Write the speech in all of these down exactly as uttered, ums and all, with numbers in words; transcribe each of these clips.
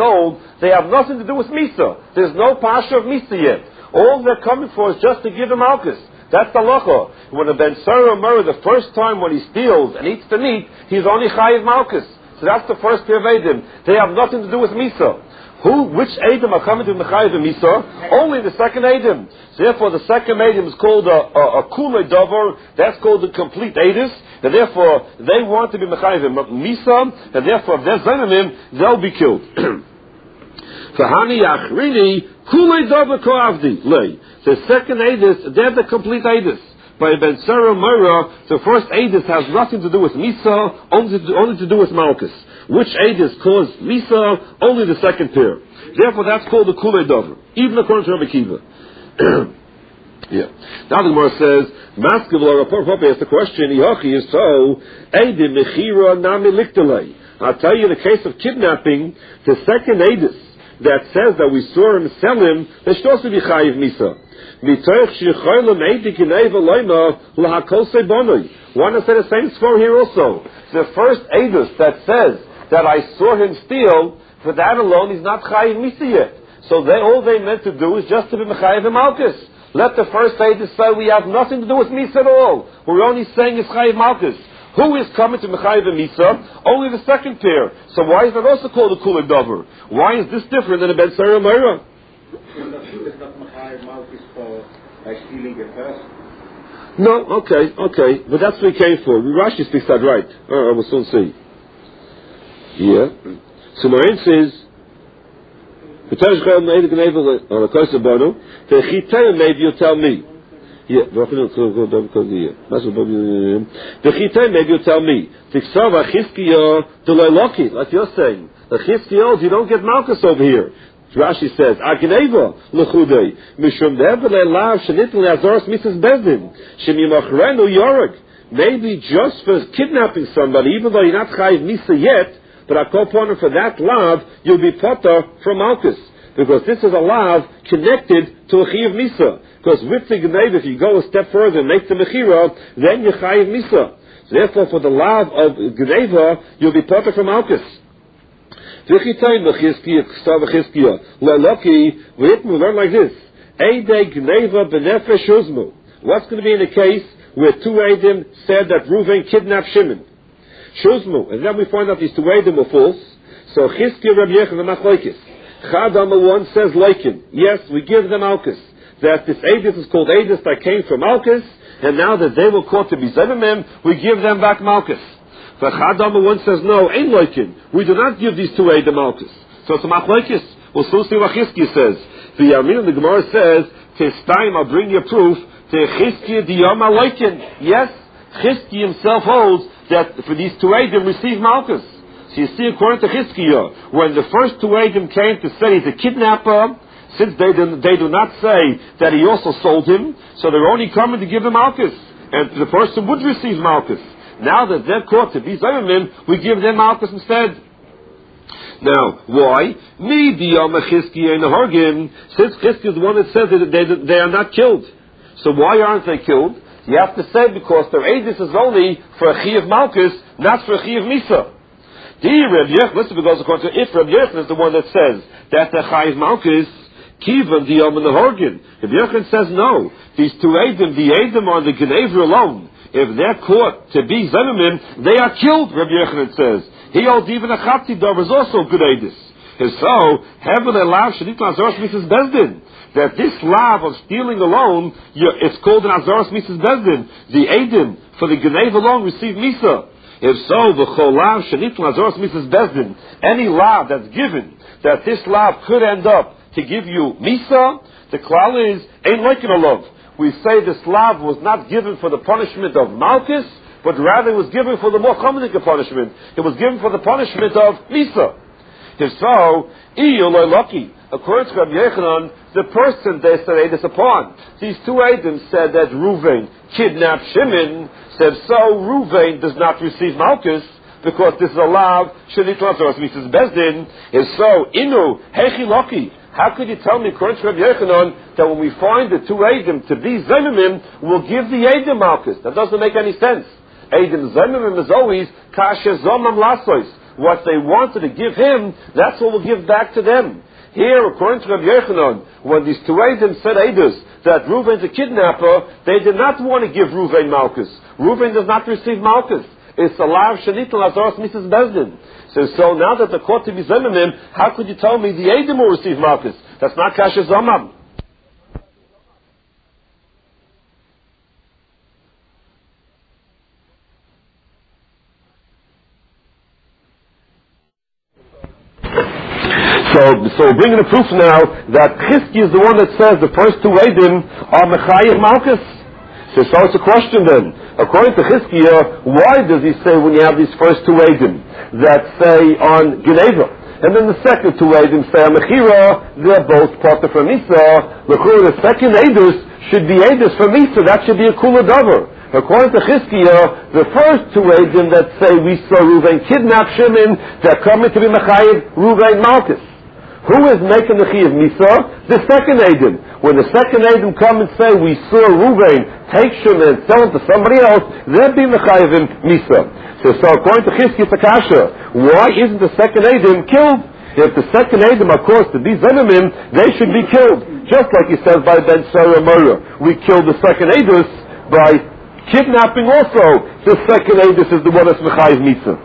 sold, they have nothing to do with Misa. There's no Pasha of Misa yet. All they're coming for is just to give him Malchus. That's the Lacha. When a Ben Sarah Murray, the first time when he steals and eats the meat, he's only Chayiv Malchus. So that's the first pair of Eidim. They have nothing to do with Misa. Who, which Eidim are coming to Mechayiv and Misa? Only the second Eidim. So therefore the second Eidim is called a, a, a Kulei Dover. That's called the complete Eidus. And therefore they want to be Mechayiv and Misa. And therefore if they're Zenomim, they'll be killed. Fahani Achrini Kulei Dover Koavdi. Lay. The second Eidus, they're the complete Eidus. By Ben Sarah Moira, the first Eidus has nothing to do with Misa, only to, only to do with Malchus. Which Eidus caused Misa? Only the second pair. Therefore, that's called the Kulei Dover, even according to Rabbi Kiva. Yeah. Now the Gemara says, Maskiv Laura Papa asked the question, Ihachi is so, Eidim Mechira Nami Liktelei. I'll tell you the case of kidnapping, the second Eidus that says that we saw him sell him, there should also be Chayiv Misa. Want to say the same score here also. The first Eidus that says that I saw him steal, for that alone he's not Chayiv Misa yet. So they, all they meant to do is just to be Mechayiv Malchus. Let the first Eidus say we have nothing to do with Misa at all. We're only saying it's Chayiv Malchus. Who is coming to Mechayiv Misa? Only the second pair. So why is that also called a Kulei Dover? Why is this different than a Ben Sarah Meira? No, okay, okay, but that's what we came for. Rashi speaks that right. Oh, I will soon see. Yeah. So Marin says, maybe you tell me. Yeah, maybe you tell me. Like you're saying, you don't get Malchus over here. Rashi says, Agneva l'chudei mishum devele lav shenitl le'azoros misas bezdin shemimachrenu yorek. Maybe just for kidnapping somebody, even though you're not chayiv misa yet, but I call upon for that lav, you'll be potter from Malchus, because this is a lav connected to a chayiv misa. Because with the gneva, if you go a step further and make the mechira, then you're chayiv misa. So therefore, for the lav of gneva, you'll be potter from Malchus. We learn like this. What's going to be in a case where two Eidim said that Reuven kidnapped Shimon? Shuzmu. And then we find out these two Eidim were false. So Chizkiah, Rabbi Yechon, and Machlokes. Chadam one says Leikin. Yes, we give them Malchus. That this Eidus is called Eidus that came from Malchus, and now that they were caught to be Zevimim, we give them back Malchus. But Chadam one says, no, ain't Leikin. We do not give these two Eidim Malchus. So it's a Machlokes. We'll soon see what Chizkiah says. The Yamin, the Gemara says, Testaim, I'll bring you proof, to Chizkiah diyama Leikin. Yes, Chizkiah himself holds that for these two Eidim receive Malchus. So you see, according to Chizkiah, when the first two Eidim came to say he's a kidnapper, since they do, they do not say that he also sold him, so they're only coming to give him Malchus. And the person would receive Malchus. Now that they're caught to be Zayimim, we give them Malchus instead. Now, why? Me, diyama Chizkiah and the Hargim, since Chizkiah is the one that says that they, they are not killed. So why aren't they killed? You have to say because their Eidus is only for a Chi of Malchus, not for a Chi of Misa. Listen, because according to if Rabbi Yechon is the one that says that the Chi of Malchus, Kiva, Diyam, and the Horgin. Rabbi Yechon says no. These two Eidim, the Eidim are the Gnevra alone. If they're caught to be Zevimim, they are killed, Rabbi Yechon says. He holds even a Chati Dov is also good Eidus. And so, heaven allows Shadit Azoros Misas Bezdin. That this lav of stealing alone, it's called an Azoros Misas Bezdin. The Eidim, for the Gnev alone, receive Misa. If so, the Cholav Shadit Azoros Misas Bezdin, any lav that's given, that this lav could end up to give you Misa, the klal is, ain't like it a love. We say this lav was not given for the punishment of Malchus, but rather it was given for the more common punishment. It was given for the punishment of Misa. If so, lucky. According to Rabbi Yechanan, the person they said Eidus upon, these two Eidim said that Reuven kidnapped Shimon, said so Reuven does not receive Malchus, because this is a lav, Shenit Lazaros Misas Bezdin. If so, Inu, Hechi Loki. How could you tell me, according to Rabbi Yechanan, that when we find the two Eidim to be Zemimim, we'll give the Eidim Malchus? That doesn't make any sense. Eidim Zemimim is always Kasher Zomam Lasois. what they wanted to give him, that's what we'll give back to them. Here, according to Rabbi Yochanan, when these two Eidim said Eidos that Reuven's a kidnapper, they did not want to give Reuven Malchus. Reuven does not receive Malchus. It's a lav shenitel azoras Missus Bezdin. So, so now that the court to be zemimim, how could you tell me the Eidim will receive Malchus? That's not kasha zamam. So, so we're bringing a proof now that Chizki is the one that says the first two Eidim are Mechayiv Malchus. So, so it's a question then. According to Chizkiah, why does he say when you have these first two Eidim that say on Geneva, and then the second two Eidim say on Mechira, they're both Potter from Misa. The second Eidus should be Eidus from Misa. That should be a Kula Dover. According to Chizkiah, the first two Eidim that say we saw Reuven kidnap Shimon, they're coming to be Mechayiv Reuven Malchus. Who is making the Chiyav Misa? The second Eidim. When the second Eidim come and say, we saw Reuven take Shimon and sell him to somebody else, they'll be Mechayivim Misa. So, so according to Chizkiah Takasha, why isn't the second Eidim killed? If the second Eidim are caused to be Zenimim, they should be killed. Just like he says by Ben Sarah Murrah. We killed the second Eidus by kidnapping also. The second Eidus is the one that's Mechayiv Misa.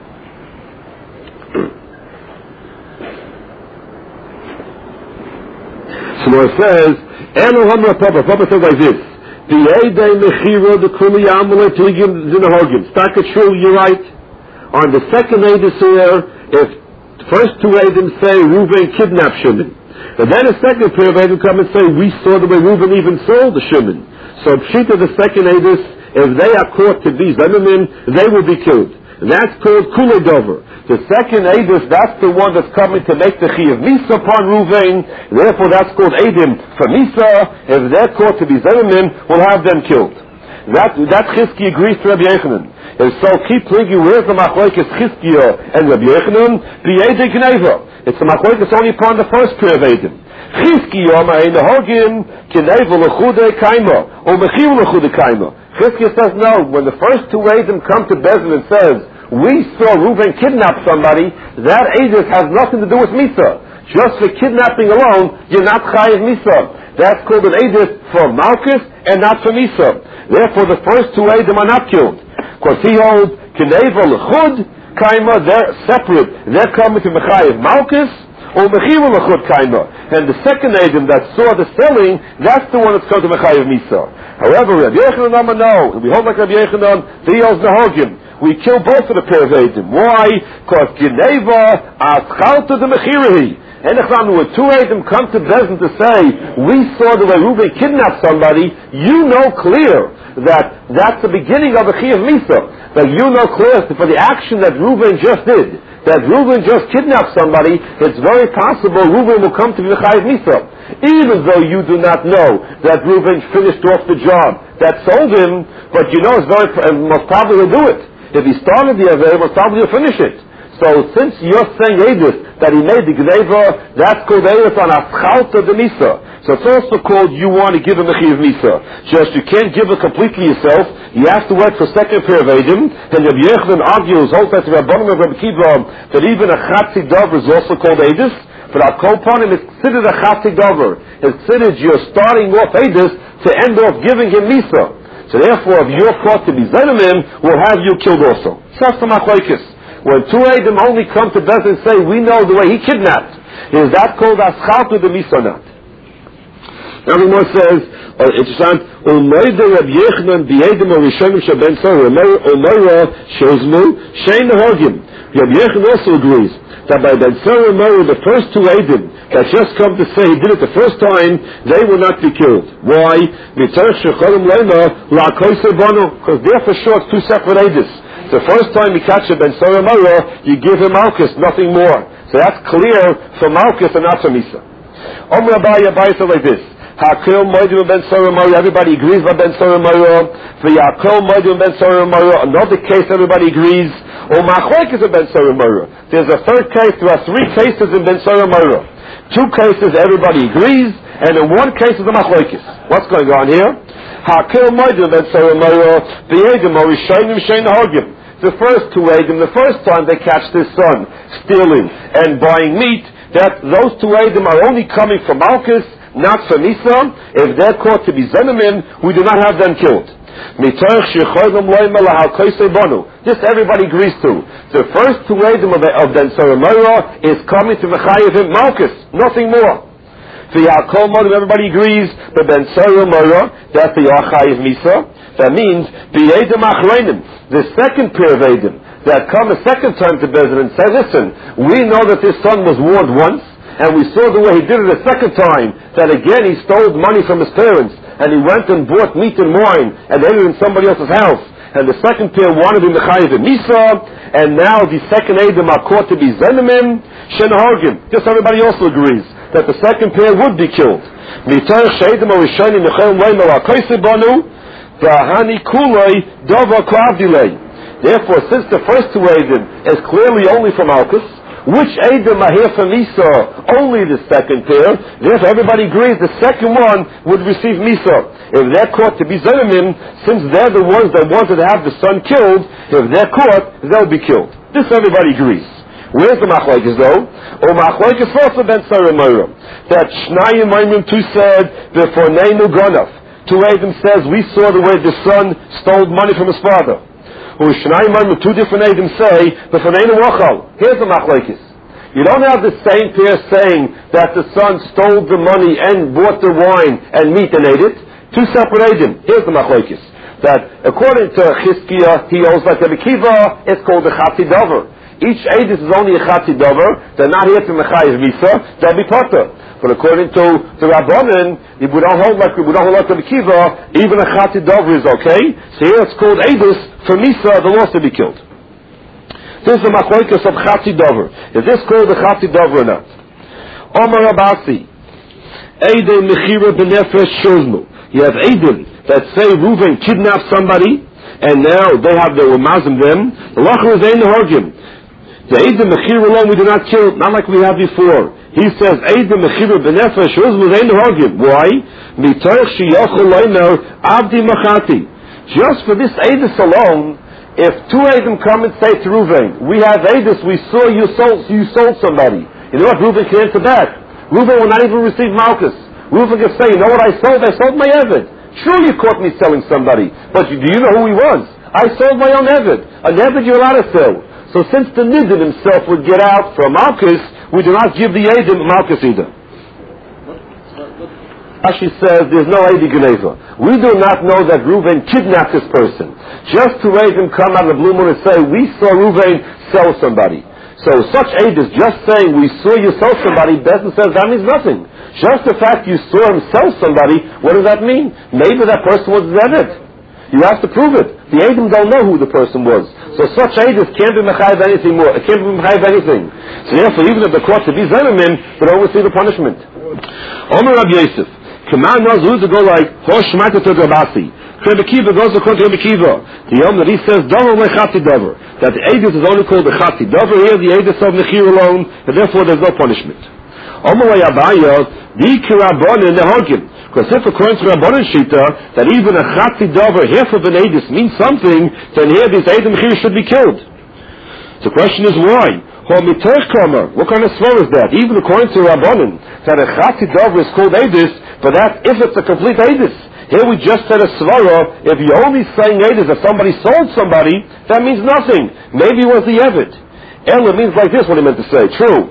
So it says, Eno Hamra Papa, Papa says like this, the Eidei Mechira, the Kuli Amulet, Tigim, Zinahogim. Staka true, you're right. On the second Eidus here, if the first two Eidim say Reuven kidnapped Shimon, and then a second pair of Eidim come and say, we saw the way Reuven even sold the Shimon. So Pshita, the second Eidus, if they are caught to be Zenimim, they will be killed. And that's called Kulei Dover. The second Eidus, that's the one that's coming to make the Chiyav Misa upon Reuven. Therefore, that's called Eidim for Misa. If they're caught to be Zenimim, we'll have them killed. That that Chizki agrees to Rabbi Yochanan. And so keep thinking, where's the Machlokes Chizkiah and Rabbi Yochanan? B'Eidei Gneva. It's the Machlokes only upon the first pair of Eidim. Chizkiah ma'in hogim Gneva l'chudei kaima or mechiv l'chudei kaima. Chizkiah says no. When the first two Eidim come to Bezin and says, we saw Reuven kidnap somebody, that Eidus has nothing to do with Misa. Just for kidnapping alone, you're not Chayiv Misa. That's called an Eidus for Malchus and not for Misa. Therefore, the first two Eidim are not killed. Because he holds Kineva L'chud Kaima, they're separate. They're coming to Mechayiv Malchus or Mechiva L'chud Kaima. And the second Eidim that saw the selling, that's the one that's coming to Mechayiv Misa. However, Rabbi Yochanan Amar no. We hold like Rabbi Yochanan, the Yos Nahogim. We kill both of the pair of Eidim. Why? Because Geneva Aschalta the Mechirahi. And when two Eidim come to Bezin to say, we saw the way Reuven kidnapped somebody, you know clear that that's the beginning of a Chiyav Misa. That you know clear for the action that Reuven just did, that Reuven just kidnapped somebody, it's very possible Reuven will come to the Chayiv Misa. Even though you do not know that Reuven finished off the job that sold him, but you know it's very, most probably will do it. If he started the Avera, most probably he'll finish it. So since you're saying Eidus, that he made the Gneva, that's called Eidus on Aschalta de Misa. So it's also called you want to give him a Chiyav Misa. Just you can't give it completely yourself. You have to wait for second pair of Eidim. And Rabbi Yochanan argues, holds that Rabbanim of Rabbi Kiva, that even a Chatzi Dover is also called Eidus. But our Kopanim is considered a Chatzi Dover. It's considered you're starting off Eidus to end off giving him Misa. So therefore, if you're caught to be Zenimim, we'll have you killed also. So that's the Machlokes. When two Eidim only come to Bezin and say, we know the way he kidnapped, is that called Aschaltu de Misa or not? Now the Gemara says, uh, interessant, Umayda Rabbi Yochanan b'Eidim Rishonim sheben Sarah, Umayra shozmu shein nehogim. Rabbi Yochanan also agrees that by Ben Sarah Umayra, the first two Eidim that just come to say he did it the first time, they will not be killed. Why? Because they're for sure two separate Eidim. The first time you catch a Ben Sarah Umayra, you give him Malchus, nothing more. So that's clear for Malchus and not for Misa. Omer Abaye, Abaye said like this. Hakil Moedim Ben Sarah Umayra, everybody agrees about Ben Sarah Umayra. For Yakil Moedim Ben Sarah Umayra, another case everybody agrees. Or Machlokes of Ben Sarah Umayra. There's a third case, there are three cases in Ben Sarah Umayra. Two cases everybody agrees, and in one case is a Machlokes. What's going on here? Hakil Moedim Ben Sarah Umayra, the Eidim are Rishonim Shein Hogim. the first two Eidim, the first time they catch this son stealing and buying meat, that those two Eidim are only coming from Malchus, not from Isa. If they're caught to be Zenimim, we do not have them killed. This everybody agrees to. The first two Eidim of, of Ben Saramara is coming to Mechayevim Malchus, nothing more. Everybody agrees that Ben Saramara, that they are Chayev Misa. That means, B'Eidim Achreinim, the second pair of Eidim, that come a second time to Bezdin and say, listen, we know that this son was warned once, and we saw the way he did it a second time, that again he stole money from his parents, and he went and bought meat and wine, and ate it in somebody else's house, and the second pair wanted him to Chayev Misa, and now the second Eidim are caught to be Zenimim, Shenahorgim. Just everybody also agrees that the second pair would be killed. Therefore, since the first two Eidim is clearly only from Malchus, which Eidim are here from Misa? Only the second pair. Therefore, everybody agrees the second one would receive Misa. If they're caught to be Zenimim, since they're the ones that wanted to have the son killed, if they're caught, they'll be killed. This everybody agrees. Where's the Machlokes though? Or Machlokes also Ben Saramora. That Shnayim Maimim too said, before Neinu Gonav. Two Eidim says, we saw the way the son stole money from his father. Or Shnayim, two different Eidim say, but for Neinu Wachal. Here's the Machlokes. You don't have the same pair saying that the son stole the money and bought the wine and meat and ate it. Two separate Eidim. Here's the Machlokes. That according to Chizkiah, he owes like Rabbi Kiva, it's called a Chatzi Dover. Each Eidus is only a Chatzi Dover. They're not here to Mechayiv Misa. They'll be Potter. But according to the Rabbanan, if we don't hold like we don't hold like Rabbi Kiva, even a Chatzi Dover is okay. So here it's called Eidus for Misa. They'll also be killed. This is the Machlokes of Chatzi Dover. Is this called a Chatzi Dover or not? Omar Abasi, Eidei Mechira B'Nefesh Shozmu. You have Eidim that say Reuven kidnapped somebody, and now they have the Ramazim them. The Lachar is Ein Horgim. The Eidim Mechira alone we do not kill, not like we have before. He says Eidim Mechira B'Nefesh Shozmu Ein Horgim. Why? Mitoch Sheyachol Leimer Avdi Machati. Just for this Eidus alone, if two Eidim come and say to Reuven, we have Eidus, we saw you sold, you sold somebody. You know what? Reuven can answer back. Reuven will not even receive Malchus. Reuven can say, you know what I sold? I sold my Eved. Sure, you caught me selling somebody, but do you know who he was? I sold my own Eved. An Eved you're allowed to sell. So since the Nidin himself would get out from Malchus, we do not give the Eidim Malchus either. Rashi says there's no Eidi Geneva. We do not know that Reuven kidnapped this person. Just to Eidim come out of the blue moon and say, we saw Reuven sell somebody. So such Eidus just saying, we saw you sell somebody, Bezdin says that means nothing. Just the fact you saw him sell somebody, what does that mean? Maybe that person was Zeved. You have to prove it. The Eidim don't know who the person was. So such Eidus can't be Mechayiv anything more. It can't be Mechayiv anything. So therefore, even if the court to be Zenimim, they don't receive the punishment. Omer Rabbi Yosef. Command knows who to go like, Hosh Shmata to Rabasi. Rabbi Kiva goes according to Rabbi Kiva. The Yom that he says, Dover le Chati Dover. That the Eidus is only called the Chati Dover. Here the Eidus of Mechir alone, and therefore there's no punishment. Omer Yabaya, the Kirabon in the Hogim. Because if according to Rabbanan Shita, that even a Chati Dover, half of an Eidus means something, then here these Eidim Mechir should be killed. The question is why? What kind of svara is that? Even according to Rabbanan, that a Chati Dover is called Eidus, but that if it's a complete Eidus. Here we just said a svara, if you're only saying Eidus that somebody sold somebody, that means nothing. Maybe it was the Eved. Ella means like this, what he meant to say. True.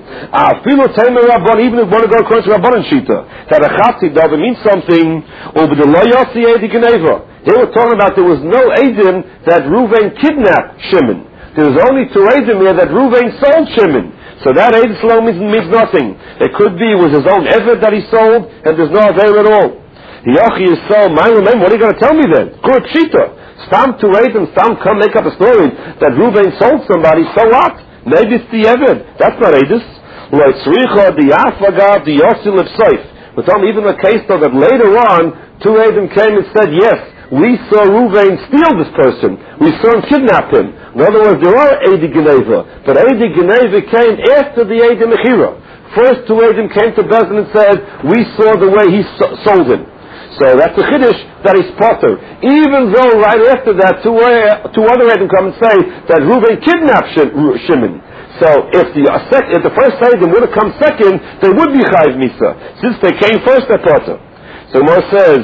Even if one to go according to Rabbanan Shita, that a Chati Dover means something, over the Loyasi Eidi Geneva. Here we're talking about there was no Eidim that Reuven kidnapped Shimon. There was only two Eidim here that Reuven sold Shimon. So that Eidus alone means, means nothing. It could be it was his own Eved that he sold, and there's no Aveir at all. Yachi is so, my remember, what are you going to tell me then? Good Shita. Stam to Eidim, Stam come make up a story that Reuven sold somebody, so what? Maybe it's the Eved. That's not Eidus. Like Tzricha, the Afagav, the Yosil of Seif. But tell me, even the case though that later on, two Eidim came and said, yes, we saw Reuven steal this person. We saw him kidnap him. In other words, there are Eidi Geneva. But Eidi Geneva came after the Eidi Mechira. First two Eidim came to Bezdin and said, we saw the way he so- sold him. So that's the chiddush that he's potter. Even though right after that, two, uh, two other Eidim come and say that Reuven kidnapped Shimon. So if the uh, sec- if the first Eidim would have come second, they would be chayiv misa. Since they came first, they're potter. So Gemara says,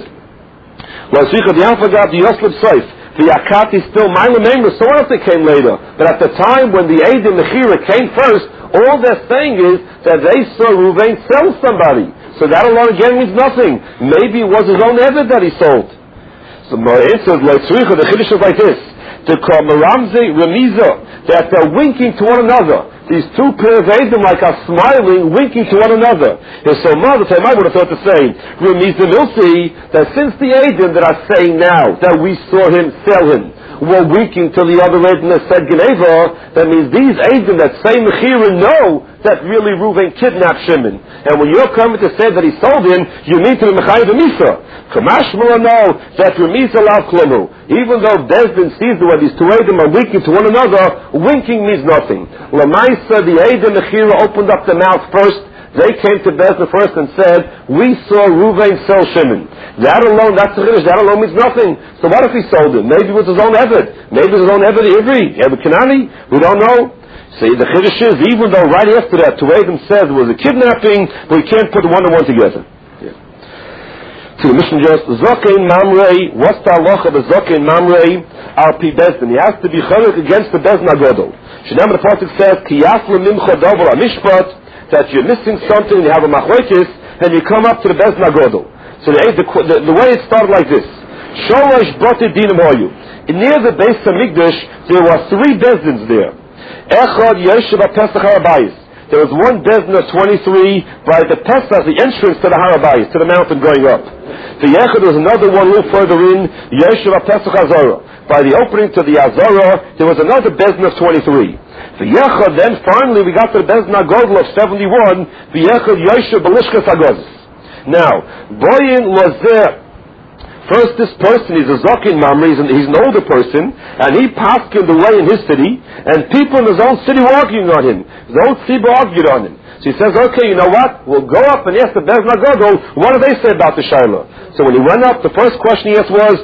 the Yakat is still Ma'ila Memra, so what if they came later? But at the time when the Eidim Mechira came first, all they're saying is that they saw Reuven sell somebody. So that alone again means nothing. Maybe it was his own Eved that he sold. So my answer is, the Chiddush is like this. To call Maramze Remiza, that they're winking to one another. These two pairs of Eidim like are smiling, winking to one another. His so mother I would have thought the same. Remiza Milsi, that since the Eidim that are saying now that we saw him sell him, were winking to the other Eidim that said Geneva, that means these Eidim that say Mechira know that really Reuven kidnapped Shimon. And when you're coming to say that he sold him, you mean to be Mechayiv Misa. Kamash will know that Remiza Lav Klomu. Even though Bezdin sees the way these two Eidim are winking to one another, winking means nothing. Lamaisa, the Eidim Mechira opened up the mouth first. They came to Bezdin first and said, we saw Reuven sell Shimon. That alone, that's the Chiddush, that alone means nothing. So what if he sold him? Maybe it was his own Eved. Maybe it was his own Eved Ivri, Eved Kanani. We don't know. See, the Chiddush is, even though right after that, two Eidim said it was a kidnapping, but we can't put one and one together. Yeah. To the mission just, Zokein Mamrei, what's the halacha of Zokein Mamrei? Al Pi Bezdin. He has to be charik against the Bezdin Agodol. Shnei the Pasuk says, Ki yaslu mimcha dover amishpat, that you're missing something, you have a machlokes, and you come up to the Bezdin Agodol. So the, the, the, the way it started like this. Sholosh bote dinim hoyu. Near the base of Migdash, there were three Bezdins there. Echad Yeshiv Pesach Harabayis. There was one Bezdin of twenty-three by the Pesach, the entrance to the Harabayis, to the mountain going up. The Echad was another one a little further in, Yeshiv Pesach Hazorah. By the opening to the Hazorah, there was another Bezdin of twenty-three. The Echad, then finally we got to the Bezdin Agodol of seventy-one, the Echad Yeshiv Belishkas Agozis. Now, Boyin Lozer. First, this person is a Zokin Mamre, he's an, he's an older person, and he passed him the way in his city, and people in his own city were arguing on him. His own Tzibah argued on him. So he says, okay, you know what? We'll go up and ask the Bezdin Agodol, what do they say about the Shiloh? So when he went up, the first question he asked was,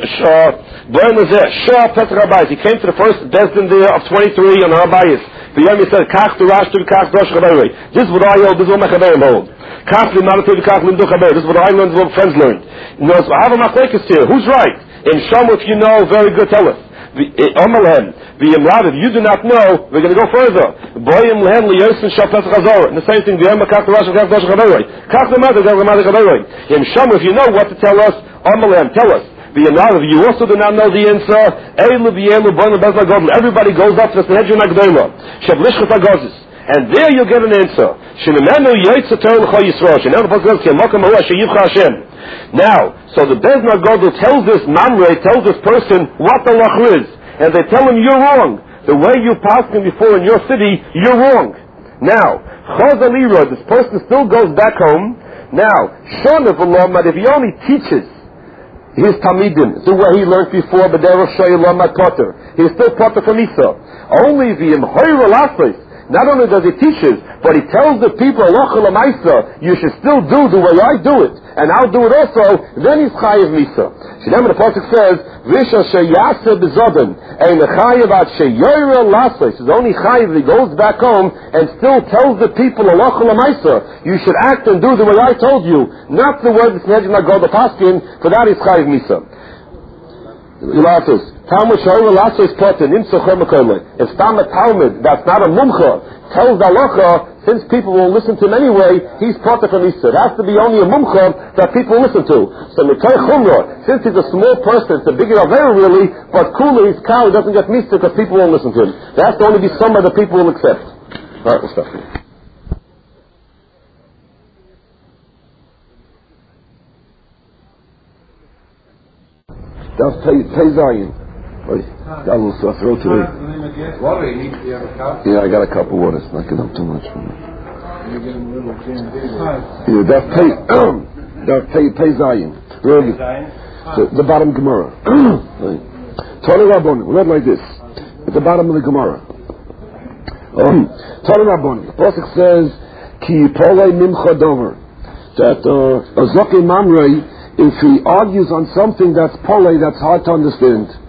Shah Petr Habayis. He came to the first Bezdin there of twenty-three on Habayis. The Yom he said, Kach Turash to Kach Dosh Chabayis. This is what I hold, this is what my Chabayim hold. Kach Limanatu Kach Limdu Chabayis. This is what I learned, this is what friends learned. You know, so I have a machlekes here. Who's right? In Shom, if you know, very good, tell us. Omelhem, if you do not know, we're going to go further. Boyim lehem liyosin shal pesach hazor. And the same thing, the Yom HaKach Turash Kach Dosh Chabayis. Kach Limanatu Kach Limadu Chabayis. In Shom, if you know what to tell us, Omelhem, tell us. If you also do not know the answer, everybody goes up to the Sanhedrin Agdola. And there you get an answer. Now, so the Bezdin Agodol tells this Mamre, tells this person what the lach is. And they tell him, you're wrong. The way you passed him before in your city, you're wrong. Now, Chazalira, this person still goes back home. Now, Shonav Allah, if he only teaches his Tamidim, the way he learned before, but there was Shaylam at Potter. He's still Potter from Isa. Only the Imhoira Lasris. Not only does he teach it, but he tells the people, you should still do the way I do it, and I'll do it also, then he's Chayiv Misa. Shinam the Pasuk says, Visha Sheyase Bezoden, and the Chayiv at Sheyoira Lasris is only Chayiv, he goes back home and still tells the people, you should act and do the way I told you, not the way the Sanhedrin Agodol Paskin, for that is Chayiv Misa. Elatus. Talmud Shayla Lasso is put in If Talmud Talmud, that's not a mumcha, tells the halacha, since people will listen to him anyway, he's part from Isa. It has to be only a mumcha that people listen to. So Mikay Chumra, since he's a small person, it's a bigger avera really, but cooler his cow, he doesn't get misa because people won't listen to him. There has to only be some that people will accept. Alright, we'll stop here. That's Pei Zion. Got a little sore throat today. Yeah, I got a cup of water. It's not getting up too much for me. Yeah, that's Pei. That's Pei Pei Zion. The, the bottom Gemara. Tony Rabboni. We read like this. At the bottom of the Gemara. Tony Rabboni. The pasuk says, "Ki polei mimcha dover." That uh, a zoke mamrei if he argues on something that's pole, that's hard to understand.